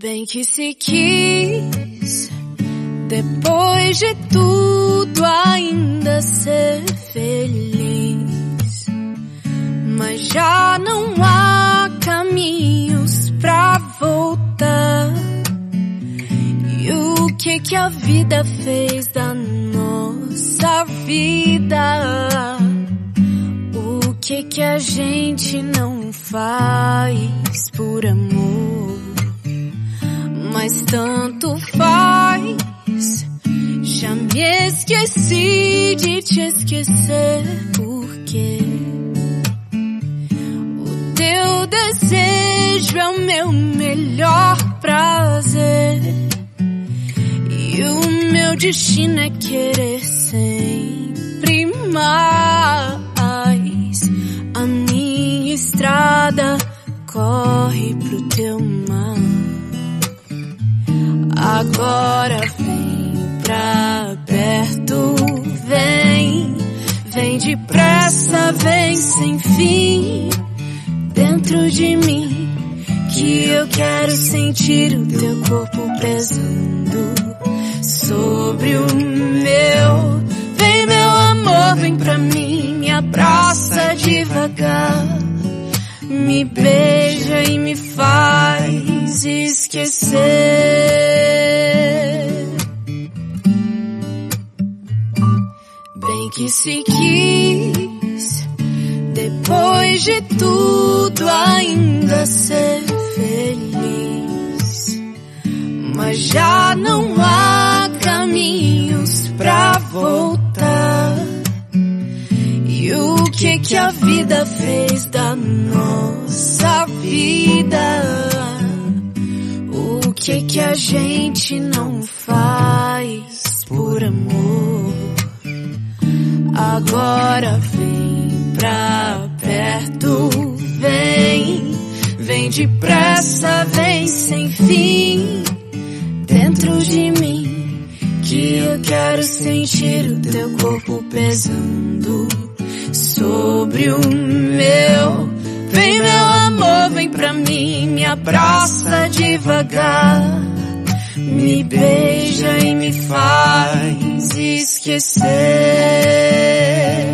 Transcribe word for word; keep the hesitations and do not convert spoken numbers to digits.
Bem que se quis, depois de tudo, ainda ser feliz. Mas já não há caminhos pra voltar. E o que que a vida fez da nossa vida? O que que a gente não faz por amor? Mas tanto faz. Já me esqueci de te esquecer, porque o teu desejo é o meu melhor prazer. E o meu destino é querer sempre mais. A minha estrada corre pro teu mar. Agora vem pra perto, vem, vem depressa, vem sem fim, dentro de mim, que eu quero sentir o teu corpo pesando sobre o meu. Vem meu amor, vem pra mim, me abraça devagar, me beija e me faz esquecer. Bem que se quis, depois de tudo, ainda ser feliz. Mas já não há caminhos pra voltar. E o que que a vida fez da nossa vida? O que que a gente não faz por amor? Agora vem pra perto, vem, vem depressa, vem sem fim, dentro de mim, que eu quero sentir o teu corpo pesando sobre o meu. Vem meu amor, vem pra mim, me abraça devagar, me beija e me faz esquecer.